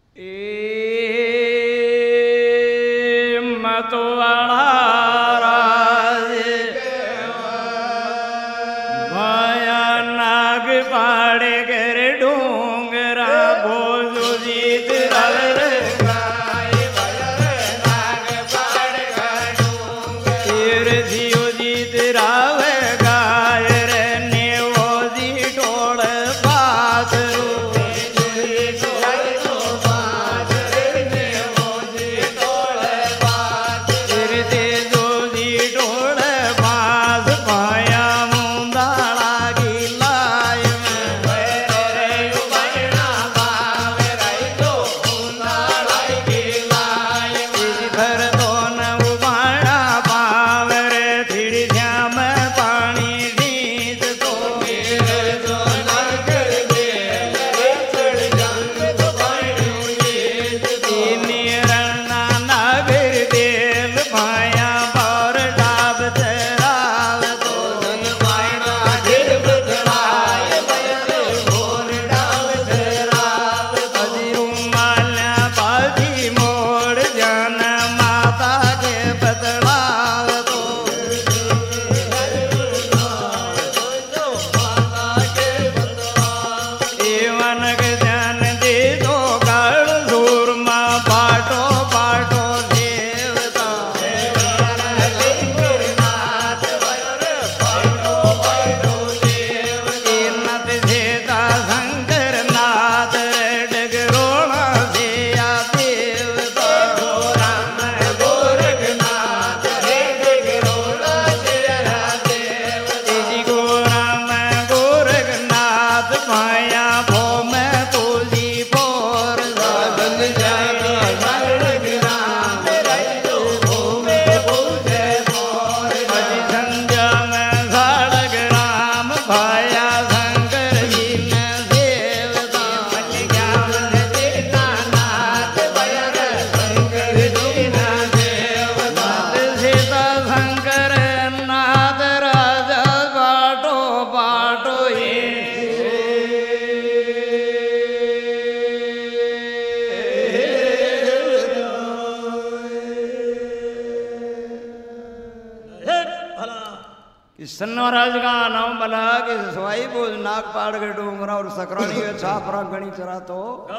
महाराज का नाम बना कि सवाई बोझ नाग पाड़ के डूंगरा और सकरानी छापरा गणी चरा तो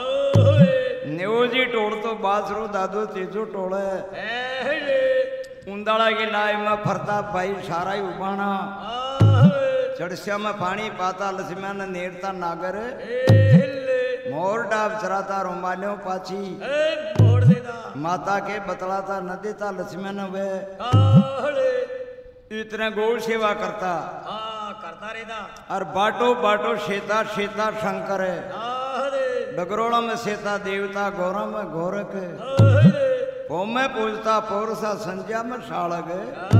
नेवजी टोड़ तो बासरो दादो तेजो टोड़े उंदाड़ा की लाई में फरता भाई सारा ही उबाना चढ़स्या में पानी पाता लक्ष्मण ने नेरता नागर मोर डाब चराता रोमान्यो पाची माता के बतलाता न देता लक्ष्मण वे इतना गौ सेवा करता करता रहता और बाटो बाटो शेता शेता शंकर है डगरोड़ा में शेता देवता गौरा में गोरख पो में पूजता पौरसा संज्ञा में साड़क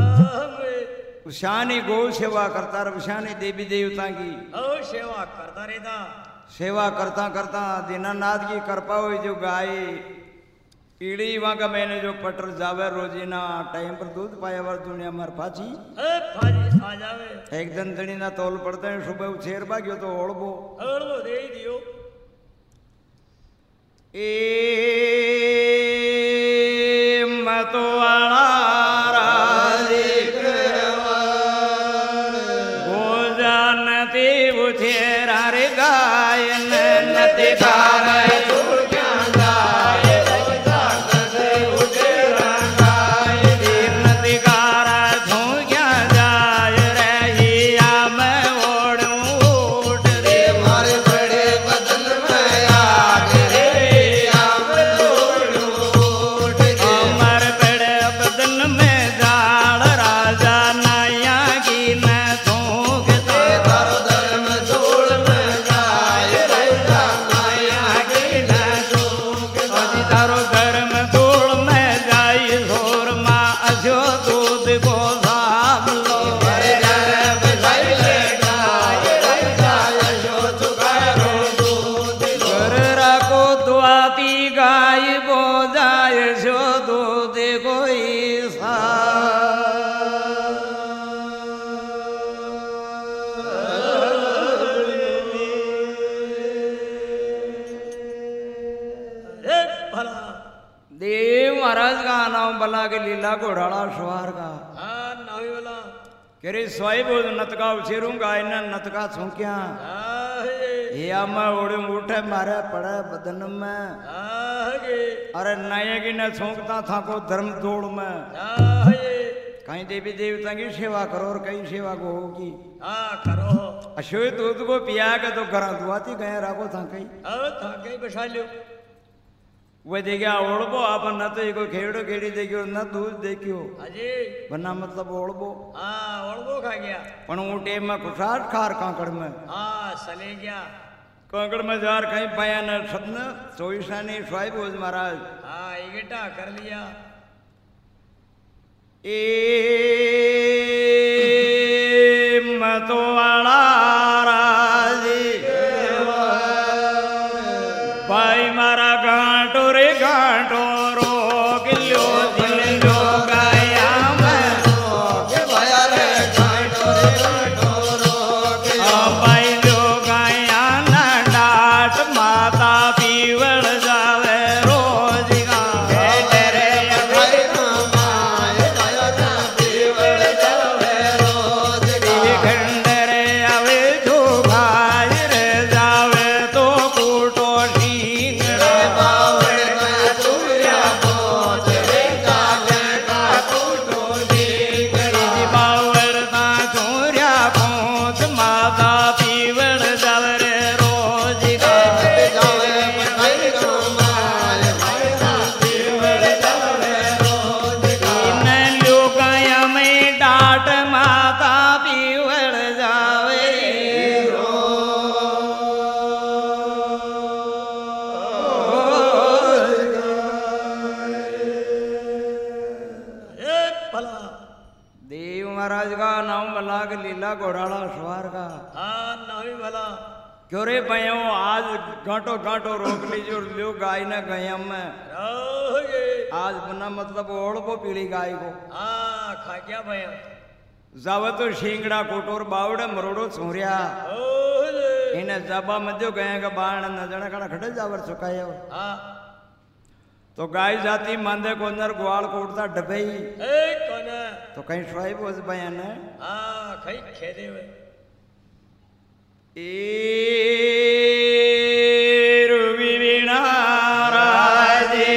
उशानी गौ सेवा करता उशानी देवी देवता की सेवा करता रहता सेवा करता करता दीनानाथ की कृपा हुई जो गाय कीड़ी वहां का मैंने जो पटर जावे रोजीना टाइम पर दूध पाया वर दुनिया मर पाची आ जावे एक दिन दड़ी ना तोल पड़ते हैं सुबह उछेर बागियो तो ओढ़बो दे ही दियो मतो वाला गोजानती उछेर रे गायन नती खार भला देव महाराज का नाम बला के लीला घोड़ाला सवार का हाँ नावी वाला करे स्वाई बोल नतका उछेरूंगा इन्हें नतका छूक्या या मैं उड़े उठे मारे पड़े बदन में अरे नए की न छूकता था को धर्म दौड़ में कहीं देवी देवता की सेवा करो और कहीं सेवा को होगी करो अशोक दूध को पिया के तो घर दुआती गए राखो था कहीं बसा लो वो देखिया ओढ़बो आप न तो एक खेड़ो खेड़ी देखियो न दूध देखियो अजी वरना मतलब ओढ़बो ओढ़बो खा गया पण वो टेम में कुछाट खार कांकड़ में सले गया कांकड़ में जार कहीं पाया न सपन चौबीसा ने स्वाई बोझ महाराज इगटा कर लिया मतो वाला राजी भाई मारा गांठो रे गांठो रोक लो दिल लो गाया मैं भाई रे गांठो रे गांठो रोक भाई लो गाया ना डाट माता पीवड़ जावे रोज गावे रे भाई माए गाया ना पीवड़ जावे रोज गावे खंडरे आवे जो भाई रे जावे तो कूटो लीला घोड़ाला सवार का नावी भला क्यों रे भयो आज गांठो गांठो रोक लीजिए और लो गाय न गया में आज बना मतलब ओढ़बो पीली गाय को खा गया भैया जावे तो शिंगड़ा कोटोर बावड़े मरोड़ो छोरिया इन्हें जाबा मध्यो गए का बाण न जना कड़ा खड़े जावर चुकाया तो गाय जाती मांदे को अंदर ग्वाल कोटता डबई कौन तो कहीं स्वाई बोझ बयान है कहीं खेदे हुए रूबी वीणा राजे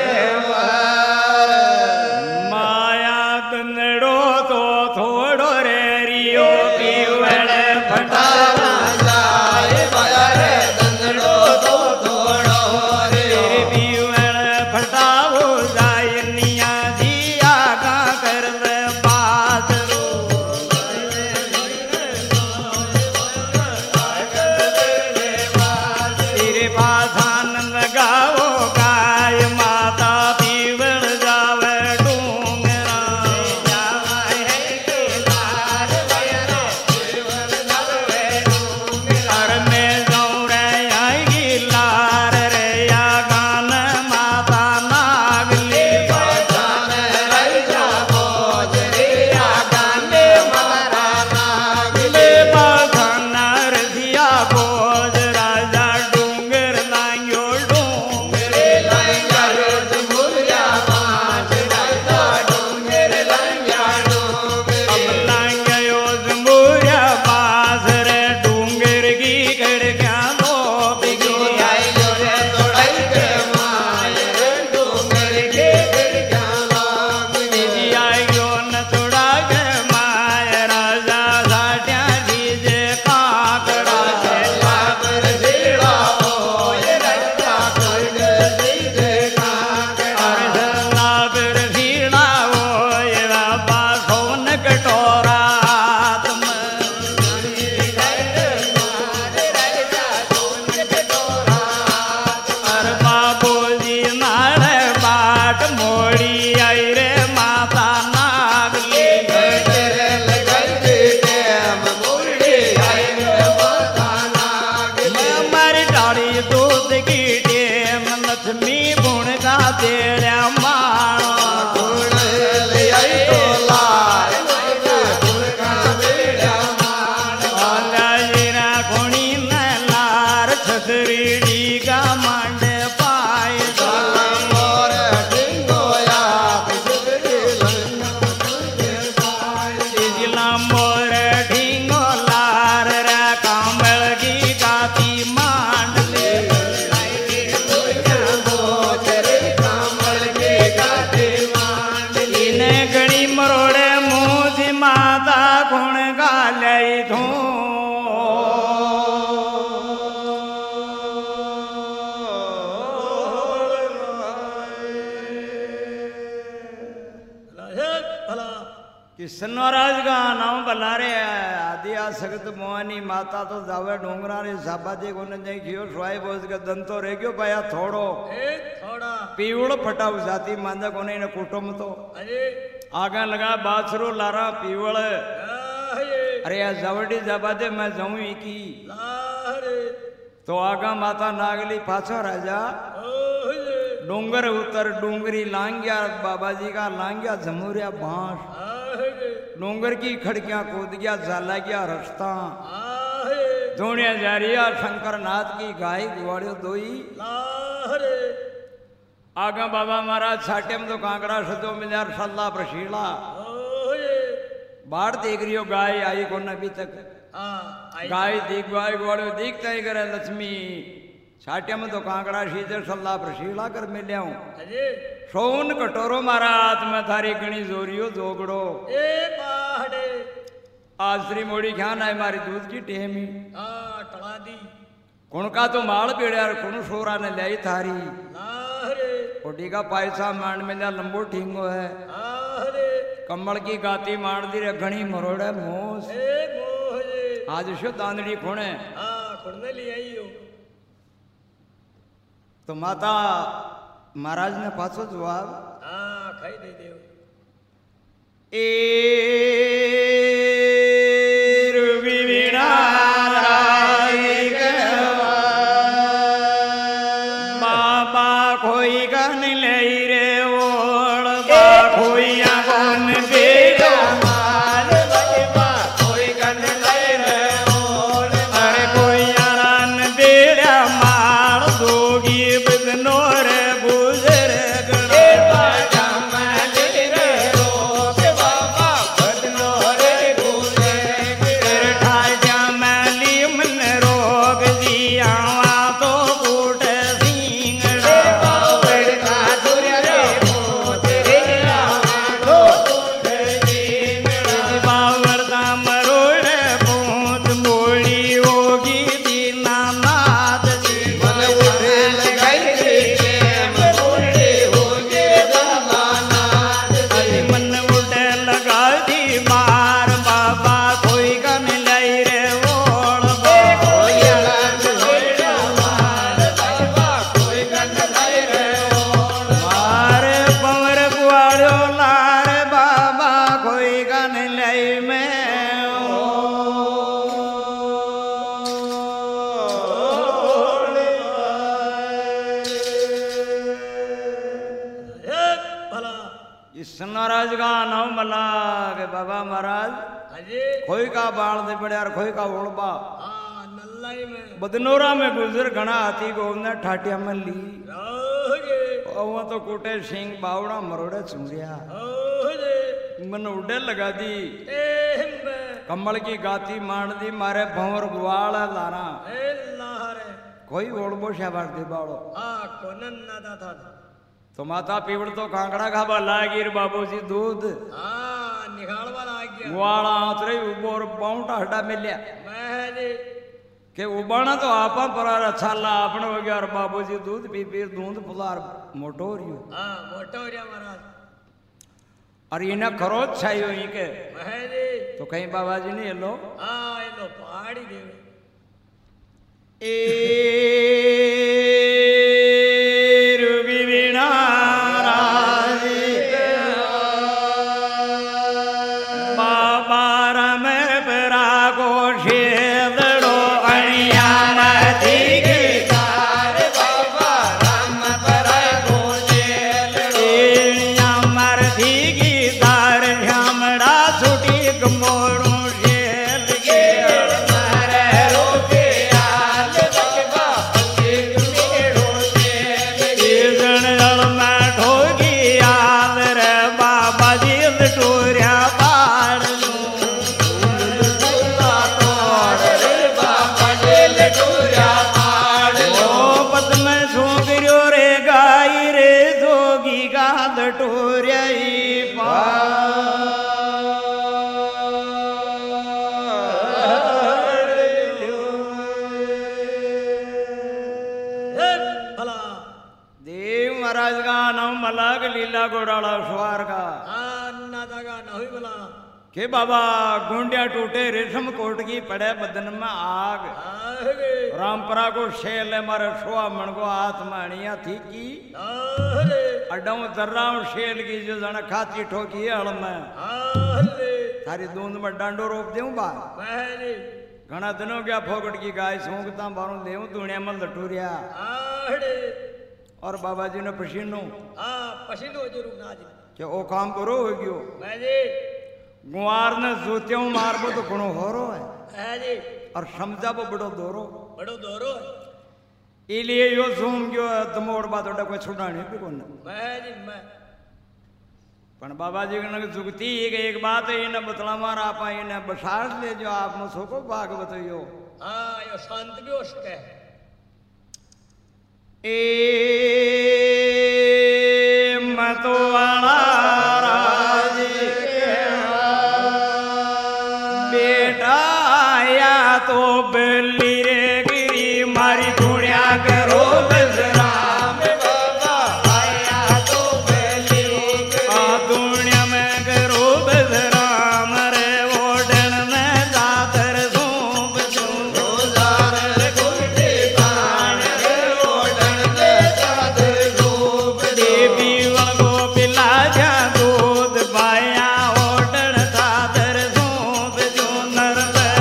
माया दंडो तो थोड़ो रे रियो पीवड़ फटावा जाए माया रे दंडो तो थोड़ो रे पीवड़ फटावो जाए निया दिया का कर का मांडे पाए किशनराज का नाम बल्लारे आदि आ सगत मोहनी माता तो जावे डोंगरा रे साबा जे कोने जाई खियो स्वाई बोझ के दंतो रे गयो पाया थोड़ो थोड़ा पीवड़ फटाऊ जाती मांदा कोने ने कुटुंब तो अरे आगा लगा बाछरो लारा पीवड़ अरे या जवड़ी जाबादे मैं जाऊं की लारे तो आगा माता नागली पाछो राजा डोंगर उतर डोंगरी लांगिया बाबा जी का लांगिया झमुरिया बांस डोंगर की खड़कियां कूद गया जाला गया रस्ता धोनिया जारिया शंकर नाथ की गाय गुआड़ियो दोई आगा बाबा महाराज छाटे में तो कांकड़ा सदो मिल्यार सल्ला प्रशीला बाढ़ देख रही हो गाय आई को अभी तक गाय दिख गाय गुआड़ियो दिखता ही करे लक्ष्मी छाटे में तो कांकड़ा सीधे सल्ला प्रशीला कर मिल्या हूं सोन कटोरो मारा हाथ में थारी गणी जोरियो जोगड़ो आज श्री मोड़ी ख्यान है मारी दूध की टेमी टला दी कुण का तो माल पेड़िया कुण सोरा ने लाई थारी ओडी का पायसा मांड में जा लंबो ठींगो है कमल की गाती मार दी रे घणी मरोड़े मोस आज शो दांदड़ी खुणे खुड़ने ले आई हो तो माता महाराज ने पाछो जवाब खाई दे देव ए रुबी वीणा बाबा कोई गन ले रे ओड़ बा कोई गन बेड़ा माल बा कोई गन ले रे ओड़ अरे कोई रन बेड़ा मार दोगी बदनो रे गुजर गणे बाजा मले रे रोक बाबा बदनो रे गुजर गर ठाजा मली मन रोग दिया तो कूट सिंह रे बावड़ का दुर रे मोत रे तो कूट सिंह बावड़ का मरोड़ पोत मोड़ी होगी दीना नाथ जी मन उठे लगाई रे मन उठे होगे दमानाथ जी मन उठे लगा दी मार बाबा कोई गन लाई रे ओड़ बा कोई गन मार बाबा कोई गन लाई रे ओड़ मार पवर गुआड़ो लार बाबा कोई गन लाई में भला इस महाराज का नाम मला के बाबा महाराज अजय खोई का बाल दे पड़े और खोई का ओड़बा नल्लाई में बदनोरा में गुजर घना हाथी गोवने ठाटिया में ली रोगे और तो कोटे सिंह बावड़ा मरोड़े चुंगिया ओरे मन उड़े लगा दी एम्बे कमल की गाती मार दी मारे भंवर गुआल लारा ए लारे कोई ओड़बो शाबाश दे बाड़ो कोनन नादा था तो माता पीवड़ तो कांकड़ा खाबा लागिर बाबू जी दूध निकाल वाला आ गया गुआला आतरे ऊपर पाउंटा हटा मिलिया मैं के उबाना तो आपा पर अच्छा ला अपने वगैरह और बाबू जी दूध पी पी दूध पुलार मोटो रियो मोटो रिया महाराज और इन्हें खरोच छाई हुई के महरे तो कहीं बाबा जी ने ये लो पहाड़ी देव रुबी वीणा बाबा रम परा को शेदड़ो अणिया नदी के तार बाबा रम परा को शेदड़ो मरधी की तार हमड़ा छुटी गमोड़ू शेल के मरे रोके आल बकबा मेड़ो शेल जण जल में ठोगी आल रे बाबा जी टोरिया पाड़ भला देव महाराज का नाम मलाक लीला गोड़ाला स्वार का नादा का नहीं भला के बाबा गुंडिया टूटे रेशम कोट की पड़े बदन में आग रामपरा को शेल है मारे शोआ मन को हाथ में अणिया थी की अड्डाऊ जर्राऊ शेल की जो जन खाती ठोकी हल में थारी दूंद में डांडो रोप देऊं बा घना दिनों क्या फोकट की गाय सूंघता बारू देऊं दुनिया में लटूरिया और बाबा जी ने पसीनो पसीनो जरूर ना जी क्या ओ काम करो हो गयो गुआर ने जोत्यों मारबो तो गुणो हो रो है जी और समझा वो बड़ो दोरो है इलिए यो झूम गयो दमोड़ बात ओडा कोई छुड़ानी भी कोन मैं पण बाबा जी ने जुगती एक बात है इन बतला मार आप इन बसास ले जो आप मुसो को भाग बताइयो हां यो शांत भी हो सके ए मतो वाला तो बल्ली रे गिरी मारी धुनिया करो बजराम बाबा आया तो बल्ली दुनिया में करो बजराम रे ओडन में दादर सूप रोजार गुटे बाण रे ओडन में दादर सूप देवी वगो पिला जा दूध बाया ओडन दादर सूप जो नर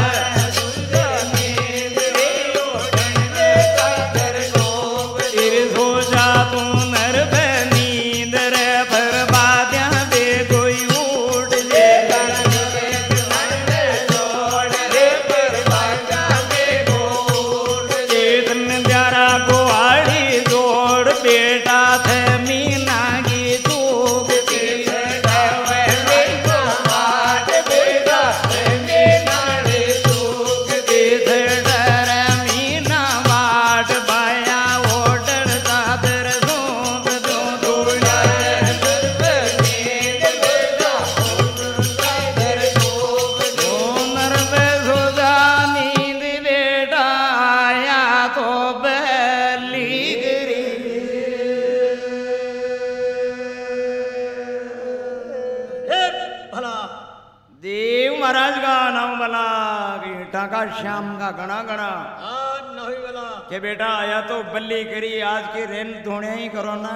श्याम का गणा गणा नहीं वाला के बेटा आया तो बल्ली करी आज की रेन धोने ही करो ना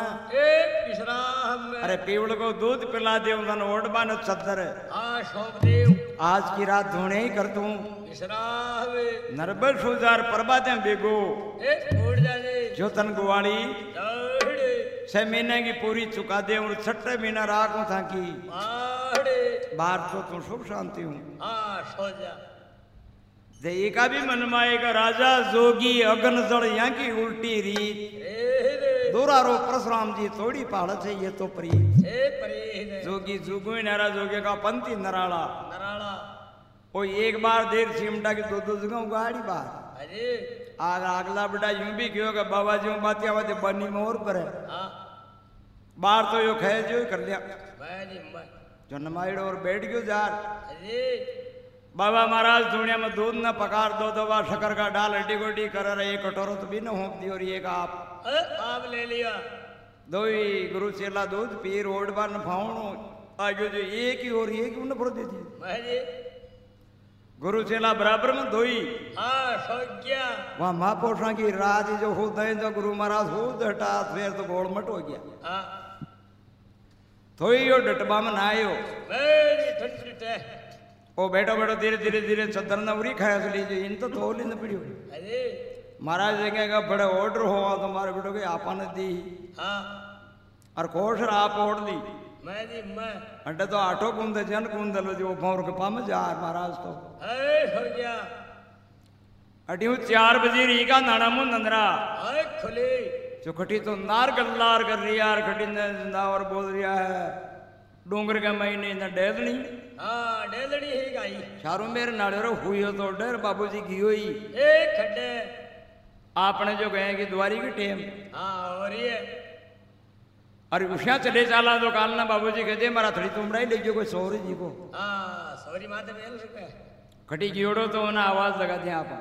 अरे पीवड़ को दूध पिला दे ओडबान चदर शोक देव आज की रात धोने ही कर तू नरबल सुजार प्रभाते बेगो जो तन गुवाड़ी 6 महीने की पूरी चुका दे और 6 महीना राखू था की बाहर तो तू सुख शांति हूँ का भी मन माएगा राजा जोगी अगन जड़ यहाँ की उल्टी रीत दूरा रो परशुराम जी थोड़ी पहाड़ से ये तो प्रीत जोगी जुगु नारा जोगे का पंथी नराला ओ एक बार देर सिमटा की दो जगह गाड़ी बार आग अगला बेटा यूं भी क्यों का बाबा जी बातिया बातें बनी मोर पर है बाहर तो यो खे जो कर लिया जो नमाइड और बैठ गयो जार बाबा महाराज दुनिया में दूध न पकार दो दवा शकर का डाल हड्डी गोडी कर रहे एक कटोरो तो भी न होप दी और एक आप ले लिया दो ही गुरु चेला दूध पीर ओडबा न फाउणो आगे जो एक ही और एक न भर देती गुरु चेला बराबर में दो ही वहां महापुरुषों की राज जो हो दे जो गुरु महाराज हो हटा फिर तो गोल मट हो गया थोड़ी यो डटबा में ना आयो ओ बैठो बैठो धीरे धीरे धीरे चदर न उरी खाया से लीजिए इन तो तोल न पड़ी महाराज देखेगा बड़े ऑर्डर हुआ तो मारे बेटो के आपा ने दी और कोश आप ओढ़ दी अड्डे तो आठो कुंद जन कुंद लो जो भौर के पाम जा महाराज तो अड्डी 4 बजे री का नाना मुंह नंदरा खुली जो खटी तो नार गल्लार कर रही यार खटी ने जिंदा और बोल रिया है डूंगर के महीने न डेलनी डेलनी ही गाई चारों मेरे नाड़ेरो हुई हो तो डर बाबूजी की हुई खड्डे आपने जो गए कि द्वारी की टेम और ये अरे उषा चले चाला तो काल ना बाबूजी कहते मारा थोड़ी तुमड़ा ही ले जो कोई सौरी जी को सौरी माते मेल सके खटी कीड़ो तो ना आवाज लगा दिया आप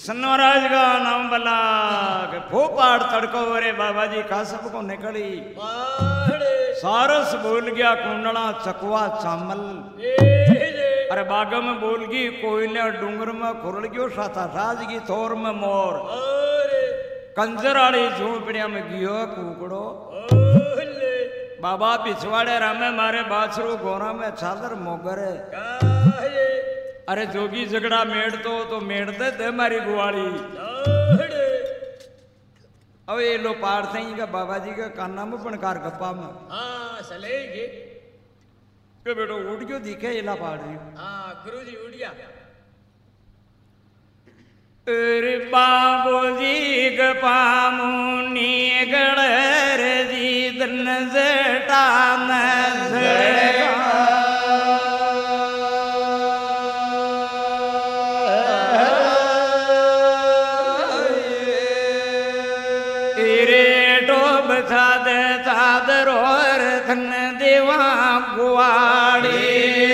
सनवराज का नाम बला के फोपाड़ तड़को रे बाबा जी का सबको निकली सारस बोल गया कुंडला चकवा चामल अरे बाग में बोल गई कोयले डूंगर में खुरल गयो साथा राज की थोर में मोर कंजर आड़ी झोपड़िया में गियो कुकड़ो बाबा पिछवाड़े रामे मारे बाछरू गोरा में छादर मोगर अरे जोगी झगड़ा मेड़ तो मेड़ते दे मारी गुआड़ी अब ये लो पार थे का बाबा जी का काना में पणकार गप्पा में हाँ सलेगी के बेटो उड़ क्यों दिखे इला पाड़ रही हाँ गुरुजी उड़ गया अरे बाबू जी गप्पा मुनी गड़र जी दन जटा देवा गुआड़ी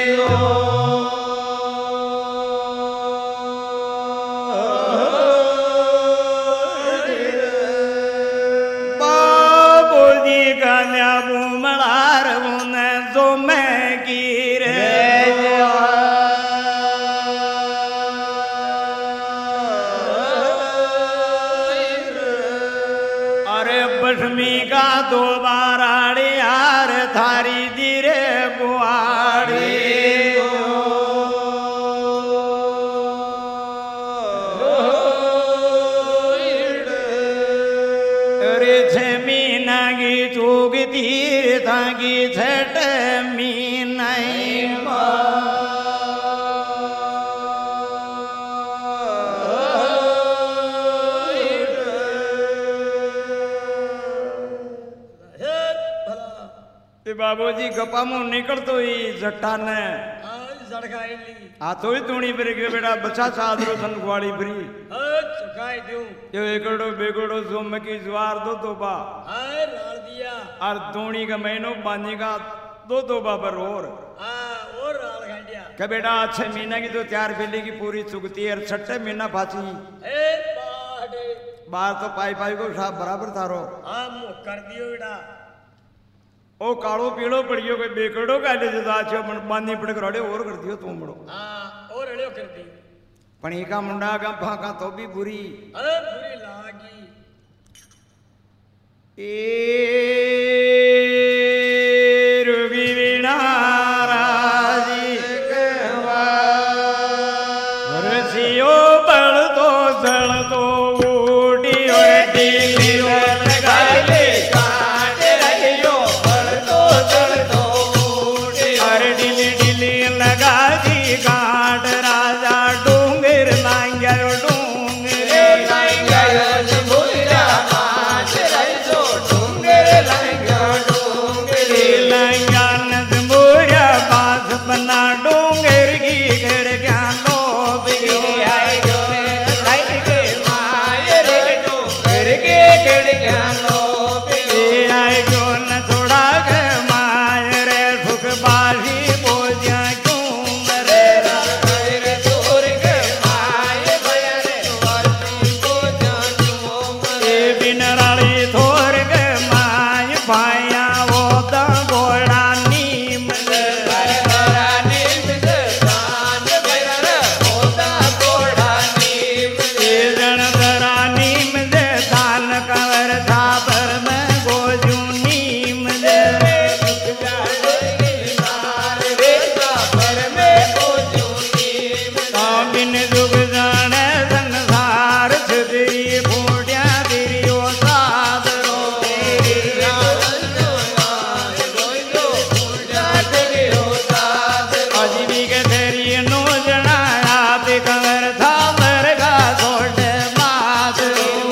बाबू जी का बुमड़ार जो मैं गिर अरे बसमी का दोबारा थारी धीरे बुआड़ी अरे मीना की चूक तीर थाकी छठ मीना बाबू जी गप्पा मुंह निकल तो ही जट्टा ने हाथों ही तूणी फिर के बेटा बच्चा चादरो सन गुआड़ी फिरी यो एकड़ो बेगड़ो जोम की ज्वार दो बा दिया और तूणी का महीनों बांधी का दो बा पर और क्या बेटा अच्छे महीना की तो त्यार बेली की पूरी चुगती है छठे महीना पाची बाहर तो पाई को साहब बराबर थारो कर दियो बेटा ओ काड़ो पीड़ो पड़ियो कोई बेकड़ो का ले जदा छो बांधी पड़ कर और कर दियो तुम बड़ो हां और अड़ियो कर दी पणी का मुंडा का फाका तो भी बुरी अरे बुरी लागी ए रुगी वीणा राजी कहवा रसियो बल तो जल तो उड़ी और लगा ले घाट राजा डूंगर लांगा डूंगर पास बना डूंगर की घर ज्ञानो थोड़ा माय रे फुक बाली बोझा पाया वो गोड़ा नीम धरा नीम दे दान कवर थापर में गोजू नीम बिन दुख जाने संसार छुदरी फूटिया दिरियो सादरो अजीबी के तेरी नो जनायात कवर थापर का छोड़ मात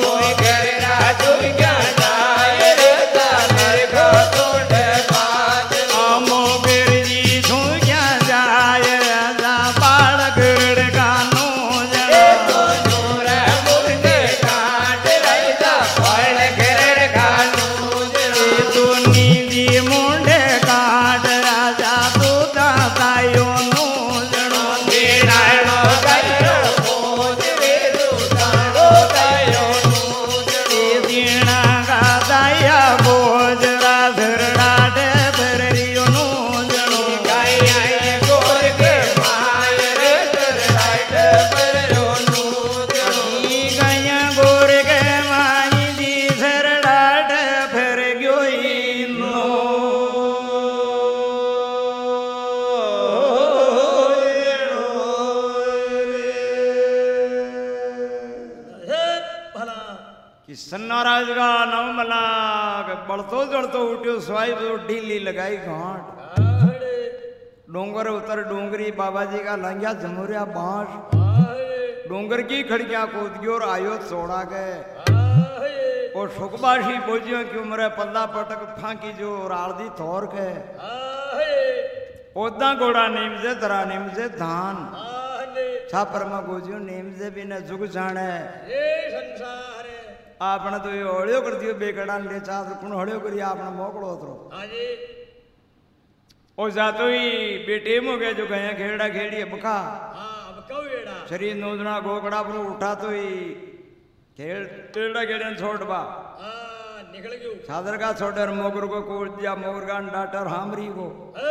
आमो फिर जी छू क्या जाए राजा पाड़ गिर का नो तू नींदी मुंडे काट राजा तू तायो नो जनो महाराज का नाम मला बड़तो जड़तो उठ्यो स्वाई तो ढीली लगाई घाट डोंगर उतर डोंगरी बाबा जी का लंघ्या जमुरिया बांस डोंगर की खड़कियां कूद गई और आयो छोड़ा गए और सुखबाशी बोझियों की उम्र पल्ला पटक फांकी जो रालदी थोर के ओदा घोड़ा नीम से धरा नीम से धान छापर में गोजियो नीम से भी न जुग जाने संसार आपने तो ये हड़ियो कर दियो बेकड़ा ले चाह कौन हड़ियो करिए आपने मोकड़ो तो ओ जातो ही बेटे हो गए जो गए खेड़ा खेड़ी बका शरीर नोदना गोकड़ा पर उठा तो ही खेड़ टेड़ा खेड़े छोड़ बा निकल गयो सादर का छोड़र मोगर को कोड़ दिया मोगर का डाटर हामरी को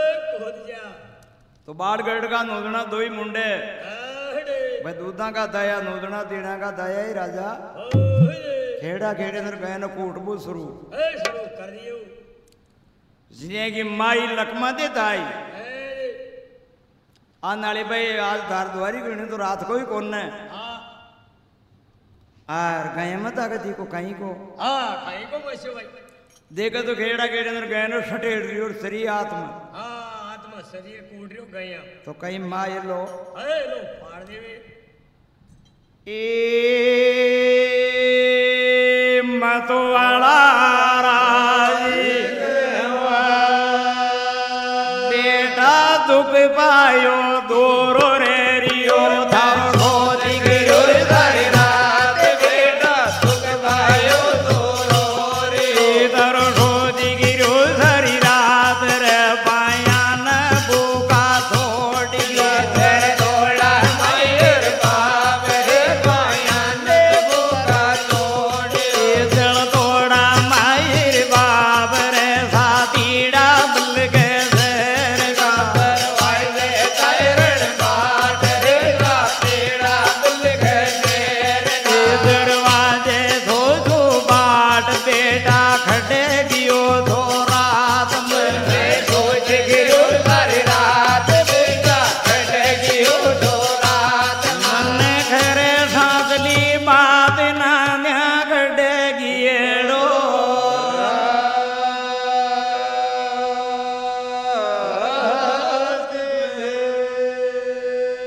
तो बाढ़ गढ़ का नोदना दो ही मुंडे भाई दूधा का दया नोदना देना का दया ही राजा खेड़ा खेड़े अंदर गए न कूटबू शुरू कर दियो जिन्हें की माई लकमा दे ताई आ नाले भाई आज धार द्वारी करनी तो रात को ही कौन है आर गए मत आगती को कहीं को कहीं को वैसे भाई देखा तो खेड़ा खेड़े अंदर गए न सटेड़ रही और शरीर आत्मा आत्मा शरीर कूट रही गया तो कहीं माँ ये लो लो फाड़ देवे मत वाला बेटा दुख पायो दोरो